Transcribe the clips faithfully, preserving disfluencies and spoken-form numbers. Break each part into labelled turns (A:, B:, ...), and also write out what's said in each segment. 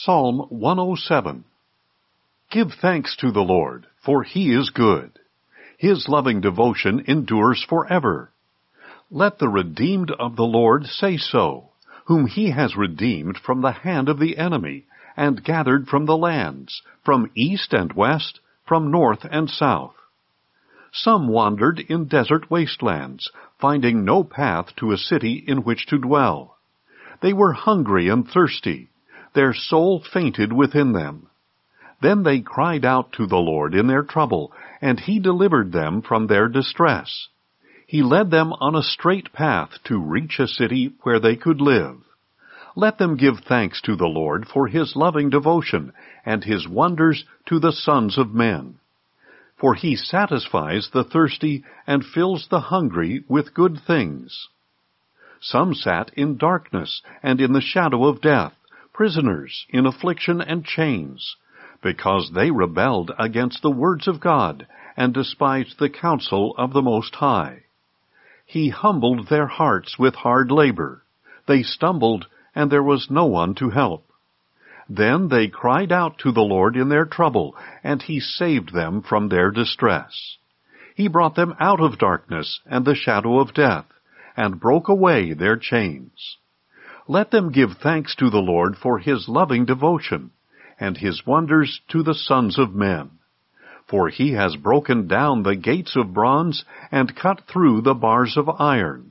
A: Psalm one oh seven. Give thanks to the Lord, for He is good. His loving devotion endures forever. Let the redeemed of the Lord say so, whom He has redeemed from the hand of the enemy, and gathered from the lands, from east and west, from north and south. Some wandered in desert wastelands, finding no path to a city in which to dwell. They were hungry and thirsty. Their soul fainted within them. Then they cried out to the Lord in their trouble, and He delivered them from their distress. He led them on a straight path to reach a city where they could live. Let them give thanks to the Lord for His loving devotion, and His wonders to the sons of men. For He satisfies the thirsty and fills the hungry with good things. Some sat in darkness and in the shadow of death, prisoners in affliction and chains, because they rebelled against the words of God and despised the counsel of the Most High. He humbled their hearts with hard labor. They stumbled, and there was no one to help. Then they cried out to the Lord in their trouble, and He saved them from their distress. He brought them out of darkness and the shadow of death, and broke away their chains. Let them give thanks to the Lord for His loving devotion, and His wonders to the sons of men. For He has broken down the gates of bronze and cut through the bars of iron.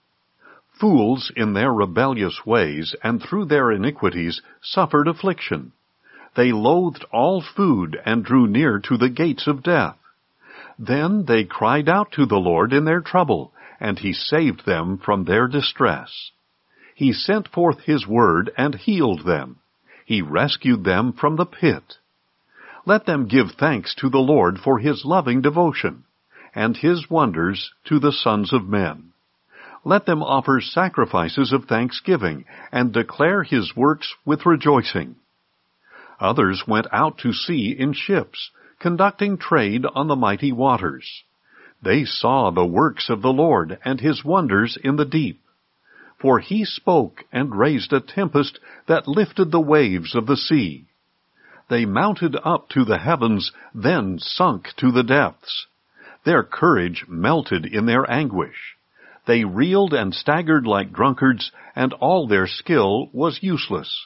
A: Fools in their rebellious ways and through their iniquities suffered affliction. They loathed all food and drew near to the gates of death. Then they cried out to the Lord in their trouble, and He saved them from their distress. He sent forth His word and healed them. He rescued them from the pit. Let them give thanks to the Lord for His loving devotion, and His wonders to the sons of men. Let them offer sacrifices of thanksgiving, and declare His works with rejoicing. Others went out to sea in ships, conducting trade on the mighty waters. They saw the works of the Lord and His wonders in the deep. For He spoke and raised a tempest that lifted the waves of the sea. They mounted up to the heavens, then sunk to the depths. Their courage melted in their anguish. They reeled and staggered like drunkards, and all their skill was useless.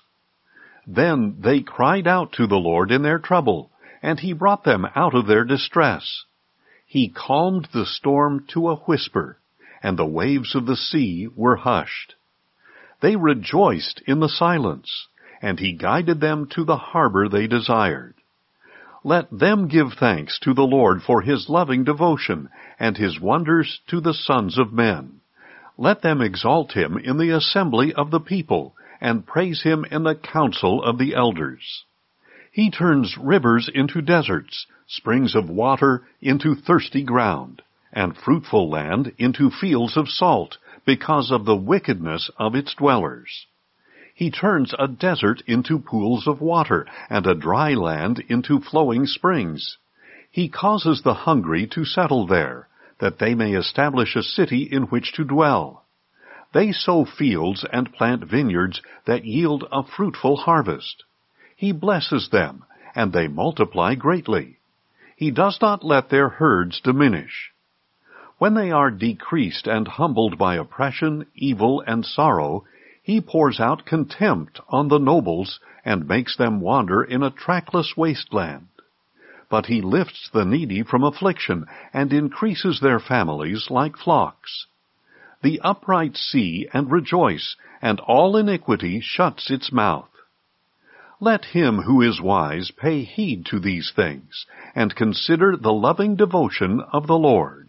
A: Then they cried out to the Lord in their trouble, and He brought them out of their distress. He calmed the storm to a whisper, and the waves of the sea were hushed. They rejoiced in the silence, and He guided them to the harbor they desired. Let them give thanks to the Lord for His loving devotion, and His wonders to the sons of men. Let them exalt Him in the assembly of the people, and praise Him in the council of the elders. He turns rivers into deserts, springs of water into thirsty ground, and fruitful land into fields of salt, because of the wickedness of its dwellers. He turns a desert into pools of water, and a dry land into flowing springs. He causes the hungry to settle there, that they may establish a city in which to dwell. They sow fields and plant vineyards that yield a fruitful harvest. He blesses them, and they multiply greatly. He does not let their herds diminish. When they are decreased and humbled by oppression, evil, and sorrow, He pours out contempt on the nobles and makes them wander in a trackless wasteland. But He lifts the needy from affliction and increases their families like flocks. The upright see and rejoice, and all iniquity shuts its mouth. Let him who is wise pay heed to these things, and consider the loving devotion of the Lord.